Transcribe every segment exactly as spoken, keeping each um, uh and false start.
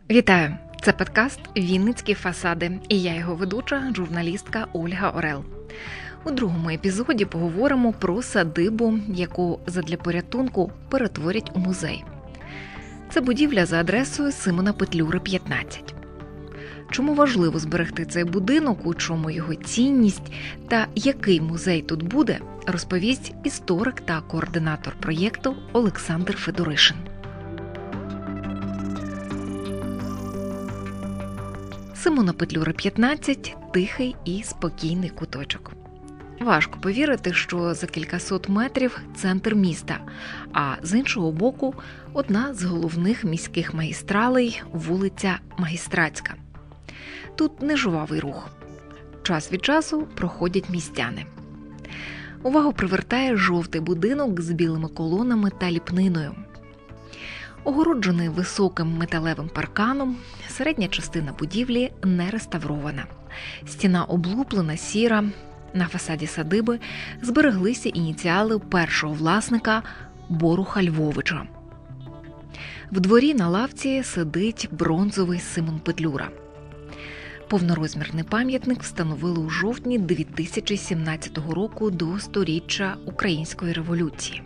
Вітаю! Це подкаст «Вінницькі фасади» і я його ведуча, журналістка Ольга Орел. У другому епізоді поговоримо про садибу, яку задля порятунку перетворять у музей. Це будівля за адресою Симона Петлюри, п'ятнадцять. Чому важливо зберегти цей будинок, у чому його цінність та який музей тут буде, розповість історик та координатор проєкту Олександр Федоришин. Симона Петлюри, п'ятнадцять – тихий і спокійний куточок. Важко повірити, що за кількасот метрів – центр міста, а з іншого боку – одна з головних міських магістралей – вулиця Магістратська. Тут нежвавий рух. Час від часу проходять містяни. Увагу привертає жовтий будинок з білими колонами та ліпниною. Огороджений високим металевим парканом, середня частина будівлі не реставрована. Стіна облуплена, сіра. На фасаді садиби збереглися ініціали першого власника Боруха Львовича. В дворі на лавці сидить бронзовий Симон Петлюра. Повнорозмірний пам'ятник встановили у жовтні дві тисячі сімнадцятого року до сторіччя Української революції.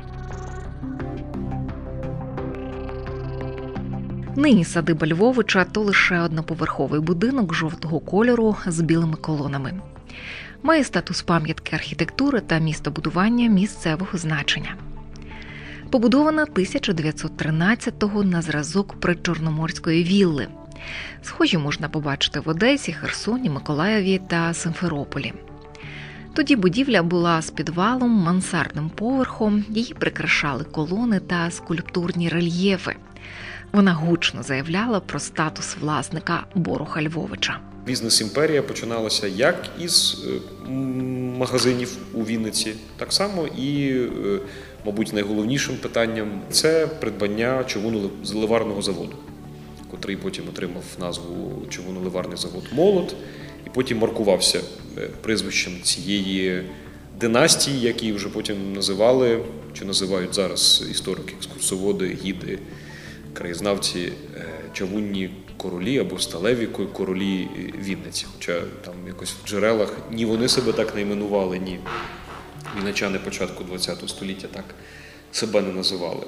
Нині садиба Львовича – то лише одноповерховий будинок жовтого кольору з білими колонами. Має статус пам'ятки архітектури та містобудування місцевого значення. Побудована тисяча дев'ятсот тринадцятого на зразок причорноморської вілли. Схожі можна побачити в Одесі, Херсоні, Миколаєві та Симферополі. Тоді будівля була з підвалом, мансардним поверхом, її прикрашали колони та скульптурні рельєфи. Вона гучно заявляла про статус власника Боруха Львовича. Бізнес-імперія починалася як із магазинів у Вінниці, так само і, мабуть, найголовнішим питанням – це придбання човуно-ливарного заводу, котрий потім отримав назву човуно-ливарний завод «Молот», і потім маркувався прізвищем цієї династії, які вже потім називали, чи називають зараз історики, екскурсоводи, гіди, краєзнавці, чавунні королі або сталеві королі Вінниці. Хоча там якось в джерелах ні вони себе так не іменували, ні вінничани початку ХХ століття так себе не називали.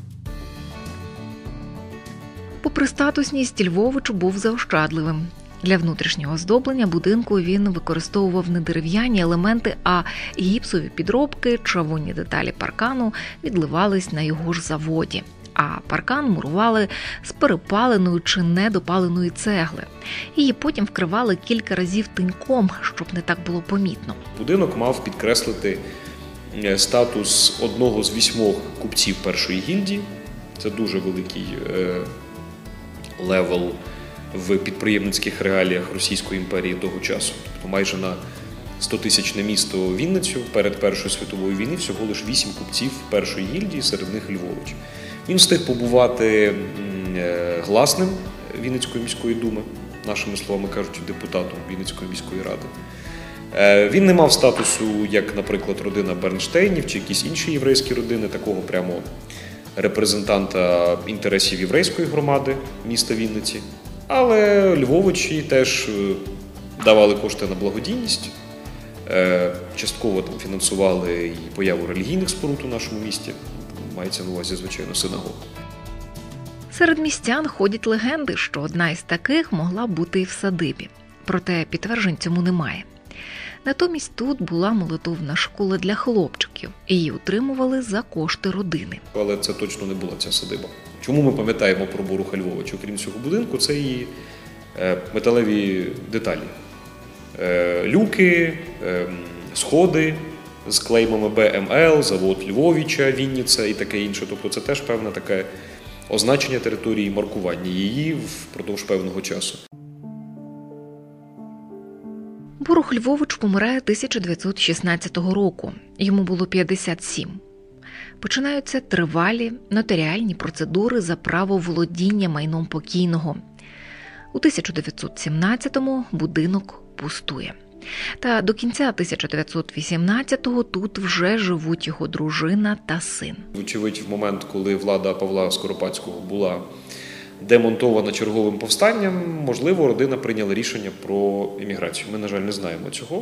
Попри статусність, Львович був заощадливим. Для внутрішнього оздоблення будинку він використовував не дерев'яні елементи, а гіпсові підробки, чавунні деталі паркану відливались на його ж заводі. А паркан мурували з перепаленої чи недопаленої цегли. Її потім вкривали кілька разів тиньком, щоб не так було помітно. Будинок мав підкреслити статус одного з вісьмох купців першої гільдії. Це дуже великий е, левел в підприємницьких реаліях Російської імперії того часу. Тобто майже на стотисячне місто Вінницю перед Першою світовою війною всього лише вісім купців першої гільдії, серед них Львович. Він встиг побувати гласним Вінницької міської думи, нашими словами кажучи, депутатом Вінницької міської ради. Він не мав статусу, як, наприклад, родина Бернштейнів чи якісь інші єврейські родини, такого прямо репрезентанта інтересів єврейської громади міста Вінниці. Але Львовичі теж давали кошти на благодійність, частково там фінансували і появу релігійних споруд у нашому місті. Мається на увазі, звичайно, синагог. Серед містян ходять легенди, що одна із таких могла бути і в садибі. Проте підтверджень цьому немає. Натомість тут була молитовна школа для хлопчиків. Її утримували за кошти родини. Але це точно не була ця садиба. Чому ми пам'ятаємо про Боруха Львовича? Окрім цього будинку, це і металеві деталі. Люки, сходи з клеймами Б М Л, завод Львовича, Вінниця і таке інше. Тобто це теж певне таке означення території, маркування її впродовж певного часу. Борух Львович помирає тисяча дев'ятсот шістнадцятого року. Йому було п'ятдесят сім. Починаються тривалі нотаріальні процедури за право володіння майном покійного. У тисяча дев'ятсот сімнадцятому будинок пустує. Та до кінця тисяча дев'ятсот вісімнадцятого тут вже живуть його дружина та син. Вочевидь, в момент, коли влада Павла Скоропадського була демонтована черговим повстанням, можливо, родина прийняла рішення про еміграцію. Ми, на жаль, не знаємо цього.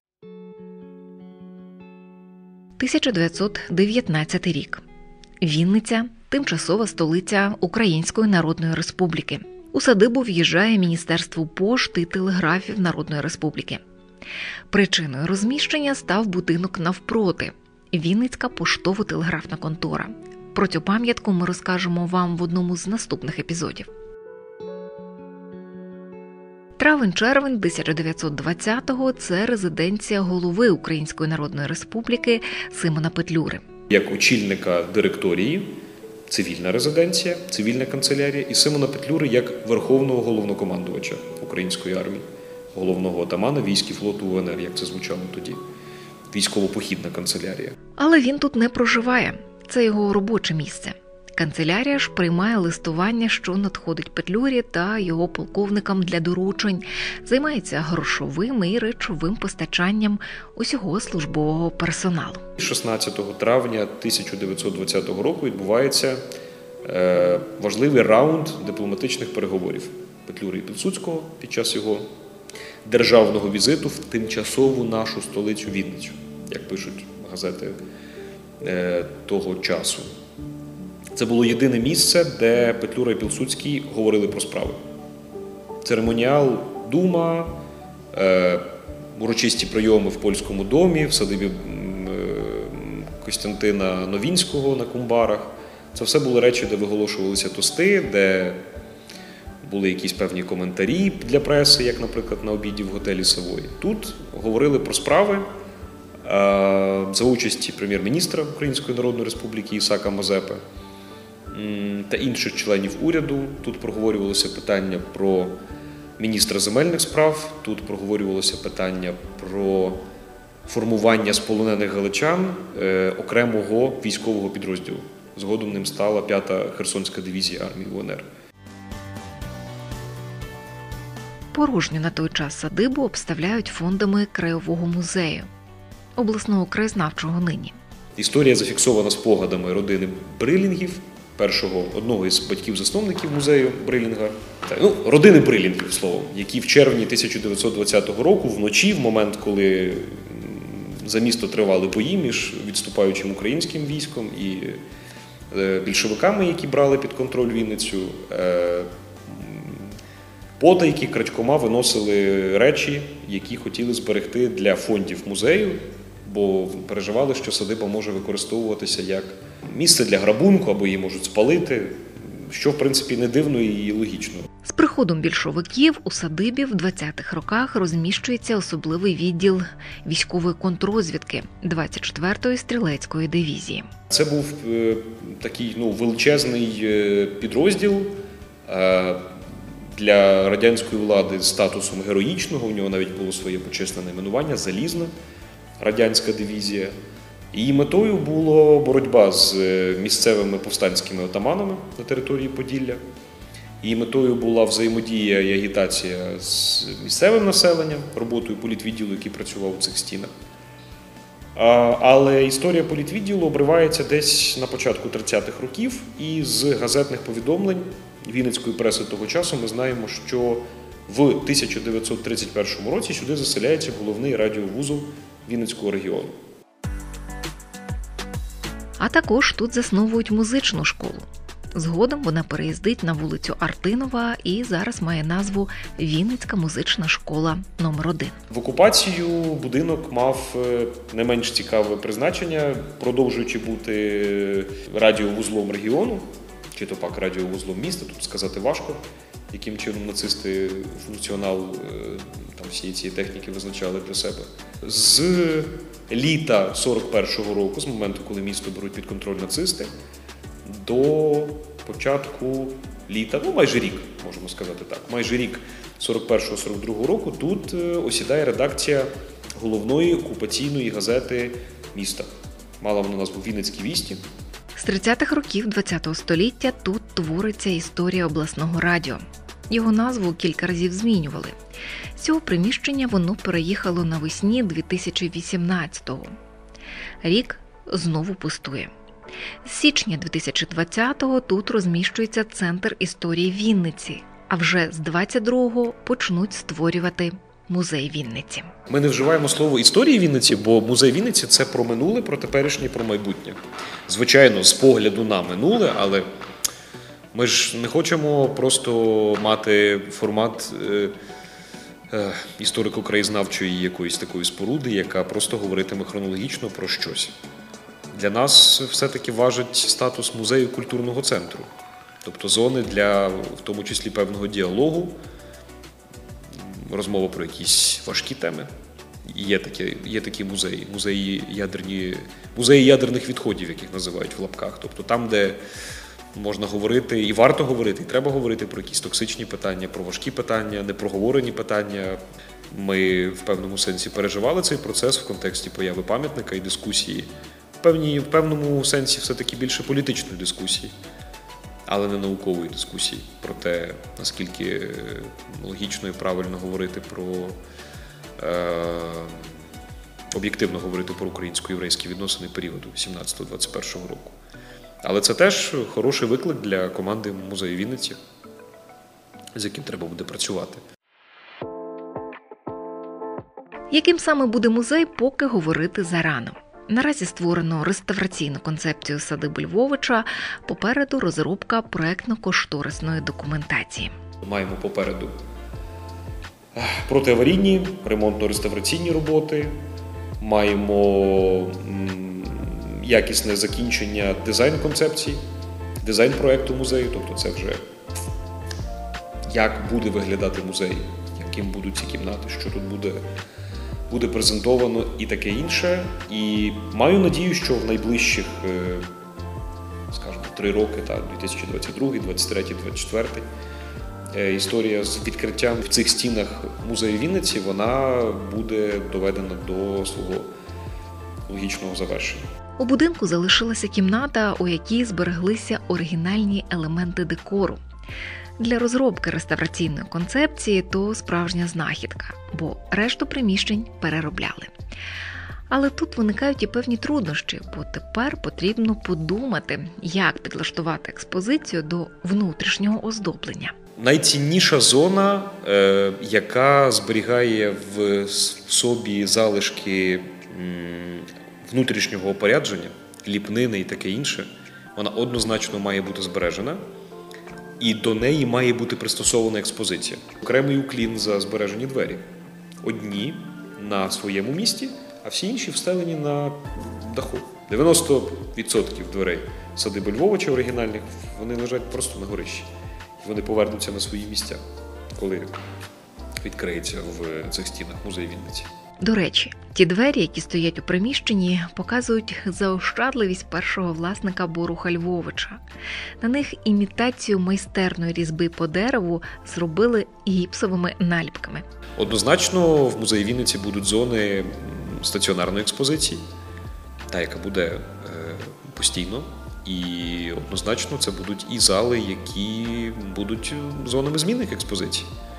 тисяча дев'ятсот дев'ятнадцятий рік. Вінниця – тимчасова столиця Української Народної Республіки. У садибу в'їжджає Міністерство пошти і телеграфів Народної Республіки. Причиною розміщення став будинок навпроти – Вінницька поштово-телеграфна контора. Про цю пам'ятку ми розкажемо вам в одному з наступних епізодів. Травень-червень тисяча дев'ятсот двадцятого – це резиденція голови Української Народної Республіки Симона Петлюри. Як очільника директорії, цивільна резиденція, цивільна канцелярія, і Симона Петлюри як верховного головнокомандувача української армії, головного отамана військ і флоту УНР, як це звучало тоді. Військово-похідна канцелярія. Але він тут не проживає. Це його робоче місце. Канцелярія ж приймає листування, що надходить Петлюрі та його полковникам для доручень, займається грошовим і речовим постачанням усього службового персоналу. шістнадцятого травня тисяча дев'ятсот двадцятого року відбувається е, важливий раунд дипломатичних переговорів Петлюри і Пілсудського під час його державного візиту в тимчасову нашу столицю Вінницю, як пишуть газети е, того часу. Це було єдине місце, де Петлюра і Пілсудський говорили про справи. Церемоніал Дума, е, урочисті прийоми в Польському домі, в садибі е, Костянтина Новінського на Кумбарах. Це все були речі, де виголошувалися тости, де були якісь певні коментарі для преси, як, наприклад, на обіді в готелі Савої. Тут говорили про справи е, за участі прем'єр-міністра Української Народної Республіки Ісака Мазепи та інших членів уряду. Тут проговорювалося питання про міністра земельних справ, тут проговорювалося питання про формування з полонених галичан е, окремого військового підрозділу. Згодом ним стала п'ята Херсонська дивізія армії УНР. Порожню на той час садибу обставляють фондами Краєвого музею, обласного краєзнавчого нині. Історія зафіксована спогадами родини Брилінгів, першого, одного із батьків-засновників музею Брилінга. Ну, родини Брилінгів, словом, які в червні тисяча дев'ятсот двадцятого року вночі, в момент, коли за місто тривали бої між відступаючим українським військом і більшовиками, які брали під контроль Вінницю, потайки, крадькома виносили речі, які хотіли зберегти для фондів музею, бо переживали, що садиба може використовуватися як місце для грабунку, або її можуть спалити, що, в принципі, не дивно і логічно. З приходом більшовиків у садибі в двадцятих роках розміщується особливий відділ військової контррозвідки двадцять четвертої стрілецької дивізії. Це був е, такий ну, величезний е, підрозділ е, для радянської влади з статусом героїчного. У нього навіть було своє почесне найменування – Залізна радянська дивізія. Її метою була боротьба з місцевими повстанськими отаманами на території Поділля. Її метою була взаємодія і агітація з місцевим населенням, роботою політвідділу, який працював у цих стінах. Але історія політвідділу обривається десь на початку тридцятих років, і з газетних повідомлень вінницької преси того часу ми знаємо, що в тисяча дев'ятсот тридцять першому році сюди заселяється головний радіовузол Вінницького регіону. А також тут засновують музичну школу. Згодом вона переїздить на вулицю Артинова і зараз має назву Вінницька музична школа номер один. В окупацію будинок мав не менш цікаве призначення, продовжуючи бути радіовузлом регіону, чи то пак радіовузлом міста, тут сказати важко, яким чином нацисти функціонал там, всієї цієї техніки визначали для себе. З літа сорок першого року, з моменту, коли місто беруть під контроль нацисти, до початку літа, ну майже рік, можемо сказати так, майже рік сорок першого сорок другого року тут осідає редакція головної окупаційної газети міста. Мала вона назву «Вінницькі вісті». З тридцятих років ХХ століття тут твориться історія обласного радіо. Його назву кілька разів змінювали. З цього приміщення воно переїхало навесні дві тисячі вісімнадцятого. Рік знову пустує. З січня дві тисячі двадцятого тут розміщується Центр історії Вінниці, а вже з двадцять другого почнуть створювати музей Вінниці. Ми не вживаємо слово «історії Вінниці», бо музей Вінниці – це про минуле, про теперішнє, про майбутнє. Звичайно, з погляду на минуле, але ми ж не хочемо просто мати формат е, е, історико-краєзнавчої якоїсь такої споруди, яка просто говоритиме хронологічно про щось. Для нас все-таки важить статус музею культурного центру, тобто зони для, в тому числі, певного діалогу, розмова про якісь важкі теми. Є такі, є такі музеї, музеї, ядерні, музеї ядерних відходів, яких називають в лапках. Тобто там, де можна говорити, і варто говорити, і треба говорити про якісь токсичні питання, про важкі питання, непроговорені питання. Ми в певному сенсі переживали цей процес в контексті появи пам'ятника і дискусії. В, певні, в певному сенсі все-таки більше політичної дискусії, але не наукової дискусії про те, наскільки логічно і правильно говорити про, е, об'єктивно говорити про українсько-єврейські відносини періоду сімнадцятого двадцять першого року. Але це теж хороший виклик для команди музею Вінниці, з яким треба буде працювати. Яким саме буде музей, поки говорити зарано. Наразі створено реставраційну концепцію садиби Львовича, попереду розробка проектно-кошторисної документації. Маємо попереду протиаварійні, ремонтно-реставраційні роботи, маємо якісне закінчення дизайн-концепцій, дизайн-проекту музею, тобто це вже як буде виглядати музей, яким будуть ці кімнати, що тут буде буде презентовано і таке інше. І маю надію, що в найближчих, скажімо, три роки, так, дві тисячі двадцять другий, двадцять третій, двадцять четвертий, історія з відкриттям в цих стінах музею Вінниці, вона буде доведена до свого логічного завершення. У будинку залишилася кімната, у якій збереглися оригінальні елементи декору. Для розробки реставраційної концепції то справжня знахідка, бо решту приміщень переробляли. Але тут виникають і певні труднощі, бо тепер потрібно подумати, як підлаштувати експозицію до внутрішнього оздоблення. Найцінніша зона, яка зберігає в собі залишки внутрішнього опорядження, ліпнини і таке інше, вона однозначно має бути збережена. І до неї має бути пристосована експозиція. Окремий уклін за збережені двері. Одні на своєму місці, а всі інші встелені на даху. дев'яносто відсотків дверей садиби Львовича оригінальних, вони лежать просто на горищі. І вони повернуться на свої місця, коли відкриється в цих стінах музей Вінниці. До речі, ті двері, які стоять у приміщенні, показують заощадливість першого власника Боруха Львовича. На них імітацію майстерної різьби по дереву зробили гіпсовими наліпками. Однозначно в музеї Вінниці будуть зони стаціонарної експозиції, та яка буде постійно. І однозначно це будуть і зали, які будуть зонами змінних експозицій.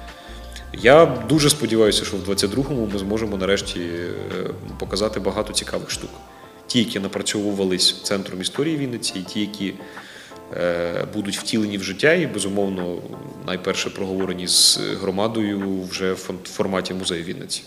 Я дуже сподіваюся, що в двадцять другому ми зможемо нарешті показати багато цікавих штук. Ті, які напрацьовувались Центром історії Вінниці, і ті, які будуть втілені в життя і, безумовно, найперше проговорені з громадою вже в форматі музею Вінниці.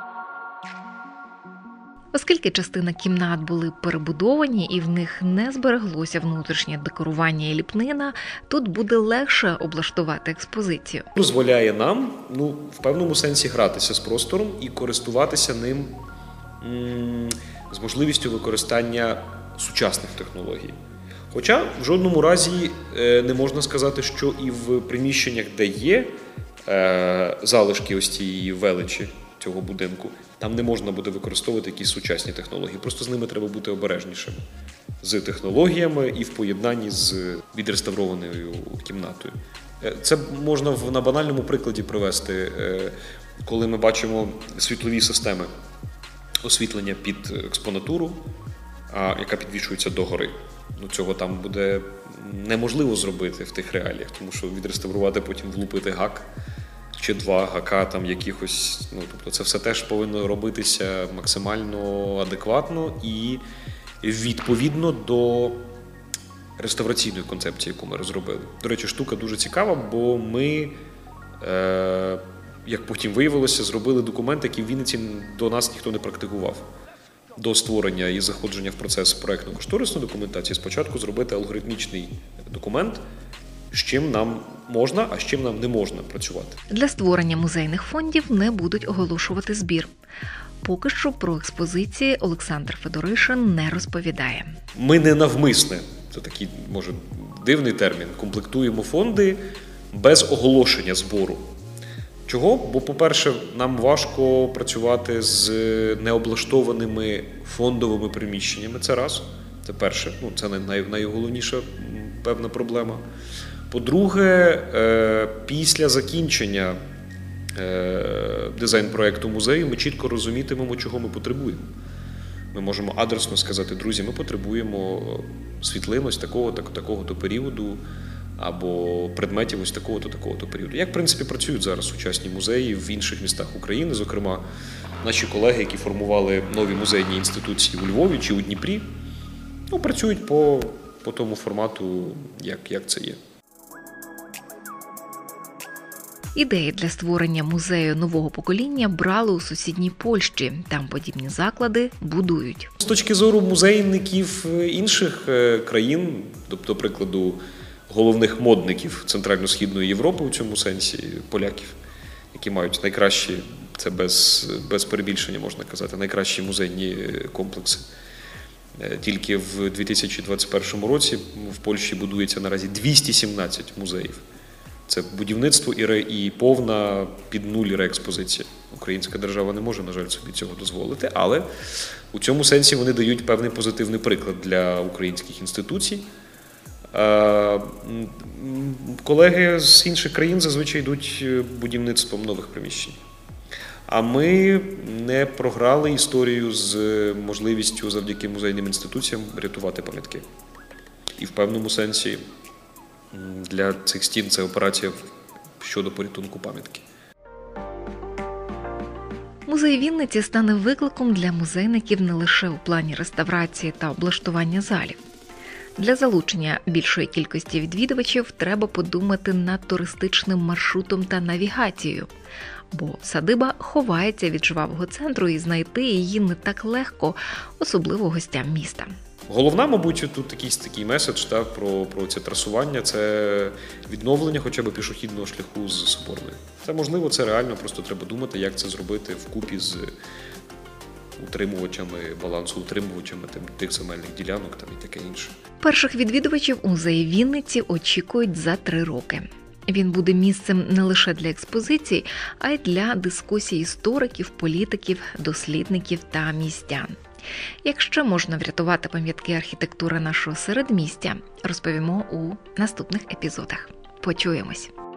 Оскільки частина кімнат були перебудовані і в них не збереглося внутрішнє декорування і ліпнина, тут буде легше облаштувати експозицію. Дозволяє нам, ну, в певному сенсі гратися з простором і користуватися ним м- з можливістю використання сучасних технологій. Хоча в жодному разі е- не можна сказати, що і в приміщеннях, де є е- залишки ось цієї величі цього будинку, там не можна буде використовувати якісь сучасні технології. Просто з ними треба бути обережнішим. З технологіями і в поєднанні з відреставрованою кімнатою. Це можна на банальному прикладі привести, коли ми бачимо світлові системи освітлення під експонатуру, яка підвішується догори. Ну, цього там буде неможливо зробити в тих реаліях, тому що відреставрувати, потім влупити гак, чи два гака там якихось, ну, тобто це все теж повинно робитися максимально адекватно і відповідно до реставраційної концепції, яку ми розробили. До речі, штука дуже цікава, бо ми, е, як потім виявилося, зробили документ, який в Вінниці до нас ніхто не практикував. До створення і заходження в процес проєктно-кошторисної документації спочатку зробити алгоритмічний документ, з чим нам можна, а з чим нам не можна працювати. Для створення музейних фондів не будуть оголошувати збір. Поки що про експозиції Олександр Федоришин не розповідає. Ми не навмисне, це такий, може, дивний термін, комплектуємо фонди без оголошення збору. Чого? Бо, по-перше, нам важко працювати з необлаштованими фондовими приміщеннями. Це раз. Це перше. Ну, це най- найголовніша певна проблема. По-друге, після закінчення дизайн-проєкту музею ми чітко розумітимемо, чого ми потребуємо. Ми можемо адресно сказати: друзі, ми потребуємо світлин ось такого-то, такого-то періоду, або предметів ось такого-то, такого-то періоду. Як, в принципі, працюють зараз сучасні музеї в інших містах України, зокрема, наші колеги, які формували нові музейні інституції у Львові чи у Дніпрі, ну, працюють по, по тому формату, як, як це є. Ідеї для створення музею нового покоління брали у сусідній Польщі. Там подібні заклади будують. З точки зору музейників інших країн, тобто, до прикладу, головних модників Центрально-Східної Європи у цьому сенсі, поляків, які мають найкращі, це без, без перебільшення можна казати, найкращі музейні комплекси. Тільки в дві тисячі двадцять першому році в Польщі будується наразі двісті сімнадцять музеїв. Це будівництво і, ре, і повна під нуль реекспозиція. Українська держава не може, на жаль, собі цього дозволити, але у цьому сенсі вони дають певний позитивний приклад для українських інституцій. Колеги з інших країн зазвичай йдуть будівництвом нових приміщень. А ми не програли історію з можливістю завдяки музейним інституціям рятувати пам'ятки. І в певному сенсі для цих стін це операція щодо порятунку пам'ятки. Музей Вінниці стане викликом для музейників не лише у плані реставрації та облаштування залів. Для залучення більшої кількості відвідувачів треба подумати над туристичним маршрутом та навігацією, бо садиба ховається від жвавого центру і знайти її не так легко, особливо гостям міста. Головна, мабуть, тут якийсь такий меседж та, про, про це трасування – це відновлення хоча б пішохідного шляху з Соборної. Це можливо, це реально, просто треба думати, як це зробити вкупі з утримувачами, балансоутримувачами тих земельних ділянок там, і таке інше. Перших відвідувачів у музеї Вінниці очікують за три роки. Він буде місцем не лише для експозицій, а й для дискусій істориків, політиків, дослідників та містян. Як ще можна врятувати пам'ятки архітектури нашого середмістя, розповімо у наступних епізодах. Почуємось!